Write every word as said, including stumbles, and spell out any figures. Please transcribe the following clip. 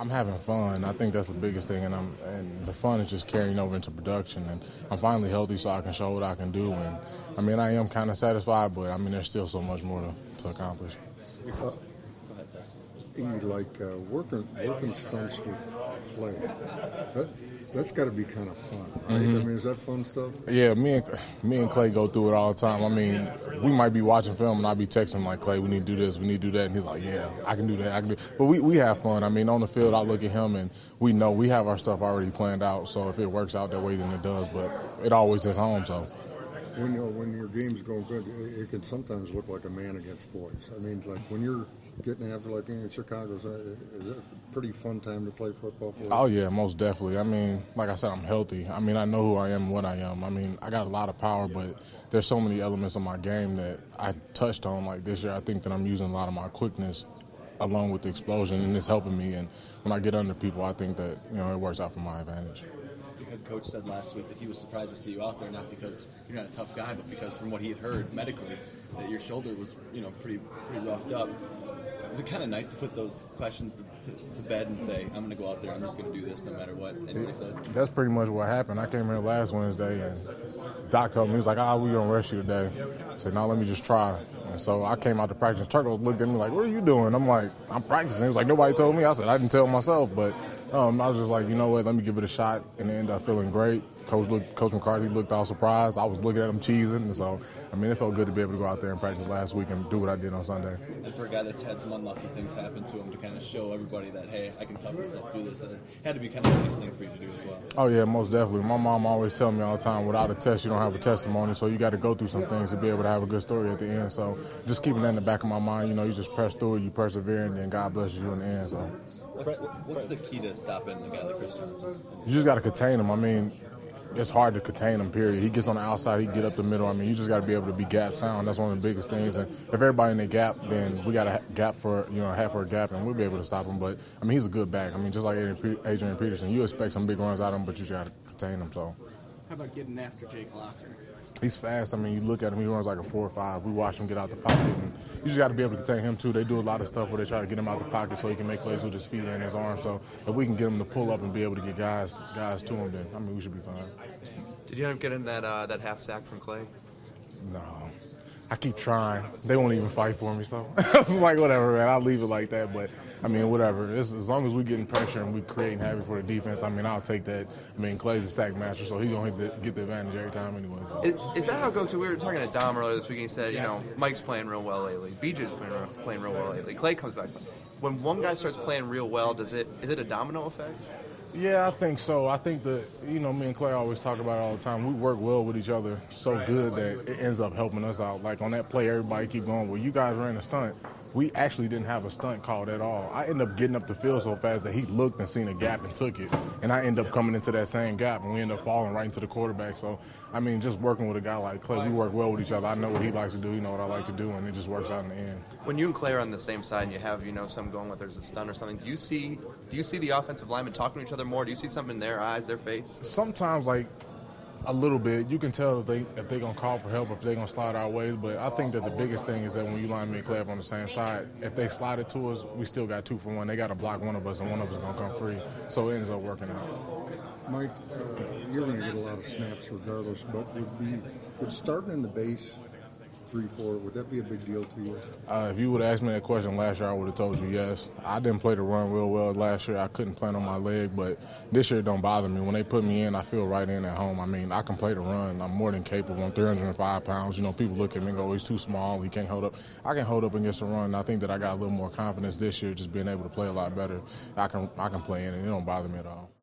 I'm having fun. I think that's the biggest thing, and I'm and the fun is just carrying over into production. And I'm finally healthy, so I can show what I can do. And I mean, I am kind of satisfied, but I mean, there's still so much more to, to accomplish. Uh, you like uh, working working stunts with Clay. That, that's got to be kind of fun, right? Mm-hmm. I mean, is that fun stuff? Yeah, me and me and Clay go through it all the time. I mean, we might be watching film and I'll be texting him like, Clay, we need to do this, we need to do that, and he's like, yeah, I can do that, I can do. But we we have fun. I mean, on the field, I look at him and we know we have our stuff already planned out. So if it works out that way, then it does. But it always is home. So when you know, when your game's going good, it, it can sometimes look like a man against boys. I mean, like when you're getting after, like in Chicago, is it a pretty fun time to play football for you? Oh, yeah, most definitely. I mean, like I said, I'm healthy. I mean, I know who I am and what I am. I mean, I got a lot of power, but there's so many elements of my game that I touched on. Like this year, I think that I'm using a lot of my quickness along with the explosion, and it's helping me. And when I get under people, I think that, you know, it works out for my advantage. Your head coach said last week that he was surprised to see you out there, not because you're not a tough guy, but because from what he had heard medically, that your shoulder was, you know, pretty pretty roughed up. Is it kind of nice to put those questions to, to, to bed and say, I'm going to go out there, I'm just going to do this no matter what anybody says? That's pretty much what happened. I came here last Wednesday, and Doc told me, he was like, ah, we're going to rest you today. I said, no, let me just try. And so I came out to practice. Turco looked at me like, what are you doing? I'm like, I'm practicing. He was like, nobody told me. I said, I didn't tell myself. But um, I was just like, you know what, let me give it a shot. And it ended up feeling great. Coach looked, Coach McCarthy looked all surprised. I was looking at him cheesing. And so, I mean, it felt good to be able to go out there and practice last week and do what I did on Sunday. And for a guy that's had some unlucky things happen to him, to kind of show everybody that, hey, I can tough myself through this, and it had to be kind of a nice thing for you to do as well. Oh, yeah, most definitely. My mom always tells me all the time, without a test, you don't have a testimony, so you got to go through some things to be able to have a good story at the end. So just keeping that in the back of my mind, you know, you just press through it, you persevere, and then God blesses you in the end. So, what's the key to stopping a guy like Chris Johnson? You just got to contain him. I mean, it's hard to contain him, period. He gets on the outside, he get up the middle. I mean, you just got to be able to be gap sound. That's one of the biggest things. And if everybody in the gap, then we got a gap for, you know, half for a gap, and we'll be able to stop him. But, I mean, he's a good back. I mean, just like Adrian Peterson, you expect some big runs out of him, but you just got to contain him. So, how about getting after Jake Locker? He's fast. I mean, you look at him, he runs like a four or five. We watch him get out the pocket, and you just got to be able to contain him, too. They do a lot of stuff where they try to get him out the pocket so he can make plays with his feet and his arms. So if we can get him to pull up and be able to get guys guys to him, then, I mean, we should be fine. Did you end up getting that uh, that half sack from Clay? No. I keep trying. They won't even fight for me, so I was like, whatever, man. I'll leave it like that. But, I mean, whatever. It's, as long as we're getting pressure and we're creating havoc for the defense, I mean, I'll take that. I mean, Clay's a sack master, so he's going to get the advantage every time anyway. So. Is, is that how it goes? We were talking to Dom earlier this week, and he said, you know, Mike's playing real well lately. B J's playing real, playing real well lately. Clay comes back. When one guy starts playing real well, does it is it a domino effect? Yeah, I think so. I think that, you know, me and Clay always talk about it all the time. We work well with each other so good that it ends up helping us out. Like on that play, everybody keep going, well, you guys ran a stunt. We actually didn't have a stunt called at all. I ended up getting up the field so fast that he looked and seen a gap and took it. And I end up coming into that same gap, and we end up falling right into the quarterback. So, I mean, just working with a guy like Clay, we work well with each other. I know what he likes to do, you know what I like to do, and it just works out in the end. When you and Clay are on the same side and you have, you know, some going with there's a stunt or something, do you see do you see the offensive linemen talking to each other more? Do you see something in their eyes, their face? Sometimes, like, a little bit. You can tell if they if they're gonna call for help, if they're gonna slide our way. But I think that the biggest thing is that when you line me and Clay up on the same side, if they slide it to us, we still got two for one. They got to block one of us, and one of us is gonna come free. So it ends up working out. Mike, uh, you're gonna get a lot of snaps regardless, but would be would starting in the base three four, would that be a big deal to you? Uh, if you would have asked me that question last year, I would have told you yes. I didn't play the run real well last year. I couldn't plant on my leg, but this year it don't bother me. When they put me in, I feel right in at home. I mean, I can play the run. I'm more than capable. I'm three hundred five pounds. You know, people look at me and go, he's too small. He can't hold up. I can hold up against the run. I think that I got a little more confidence this year just being able to play a lot better. I can, I can play in it. It don't bother me at all.